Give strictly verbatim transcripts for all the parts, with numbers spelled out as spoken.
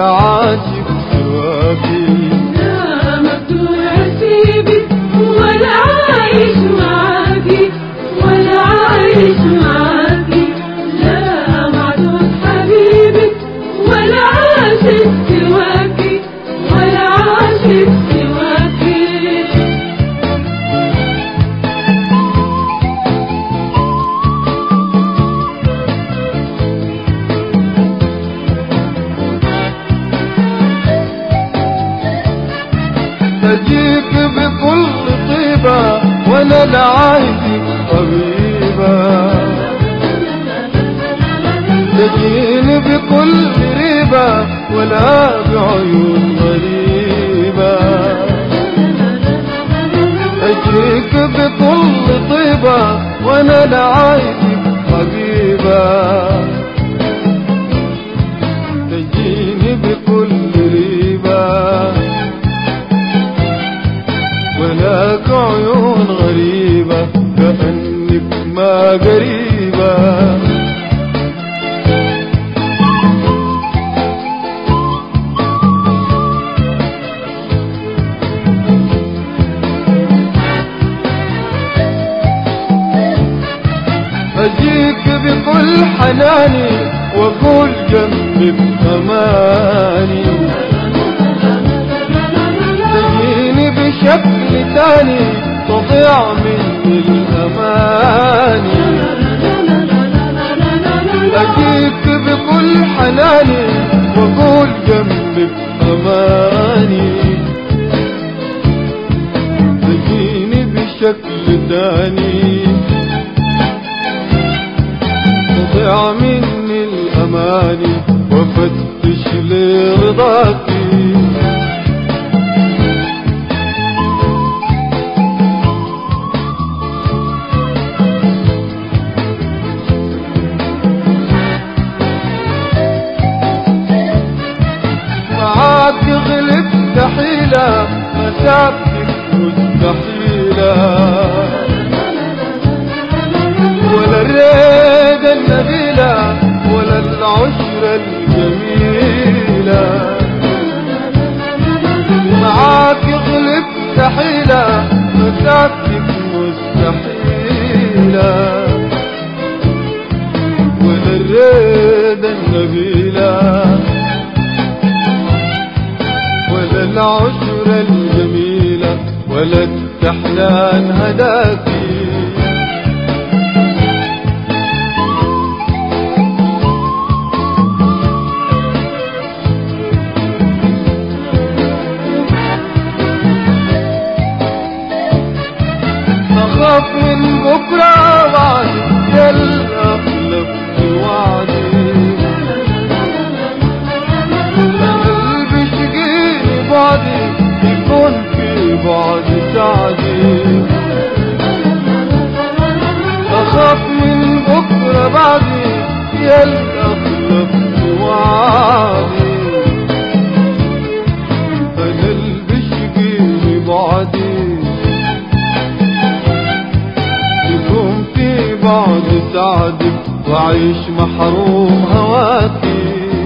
عاشق سواكي. لا مفتوح سيبك ولا عايش معاكي ولا عايش معاكي. لا معدود حبيبك ولا عاشق سواكي ولا عاشق سواكي. أجيك بكل طيبة وأنا لعايزك طبيبة. تجيني بكل ريبة ولا بعيون غريبة. أجيك بكل طيبة وأنا لعايزك حبيبة. تجيني بكل ريبة ولك عيون غريبة كأنك ما قريبة. أجيك بكل حناني وأقول جنبك أماني. تجيني بشكل تاني تضيع مني الأماني. أجيك بكل حناني وأقول جنبك أماني. تجيني بشكل تاني تضيع مني الأماني وفتش لرضاكي. معاك غلبت حيلة مساكتك مستحيلة. ولا الريدة النبيلة ولا العشرة الجميلة. معاك غلبت حيلة مساكتك مستحيلة. ولا الريدة النبيلة ولا العشرة الجميلة ولا التحنان هداكي. أخاف من بكرة وعدي يلا أخلف وعدي. قلبي شقيني بعدي يكون في بعد سعدي. أخاف من بكرة بعدي يلا أخلف وعدي. قلبي شقيني بعدي بعد سعدك وعيش محروم هواكي.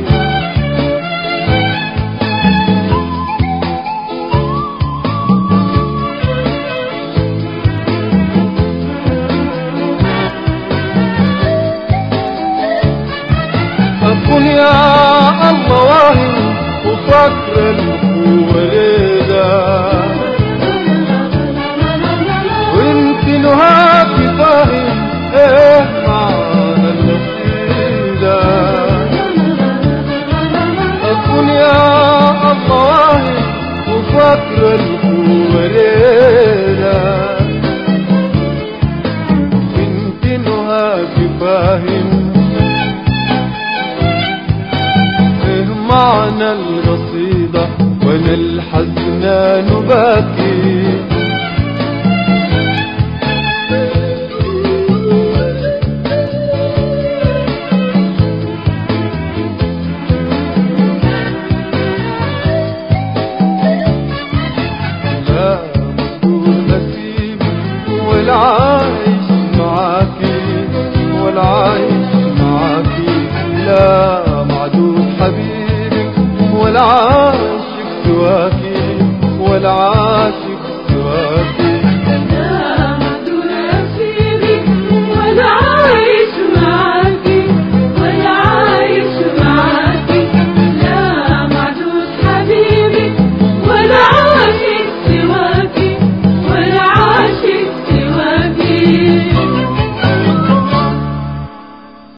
أكون يا الله واهي وفكر الأخوة ليلة. وانت نهاكي فاهم ايه معنى النصيدة. أكون يا الله وفكر الأخوة ليلة. بنت نهاك فاهم ايه معنى القصيدة وانا الحزنان باكي.